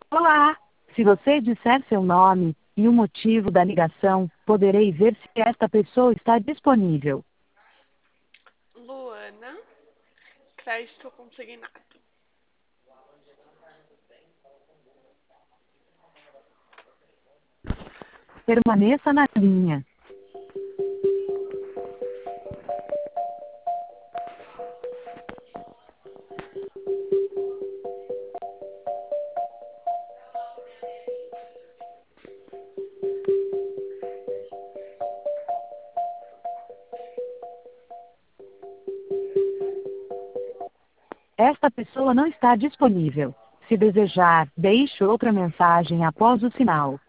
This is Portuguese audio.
Olá! Se você disser seu nome e o motivo da ligação, poderei ver se esta pessoa está disponível. Luana, crédito consignado. Permaneça na linha. Esta pessoa não está disponível. Se desejar, deixe outra mensagem após o sinal.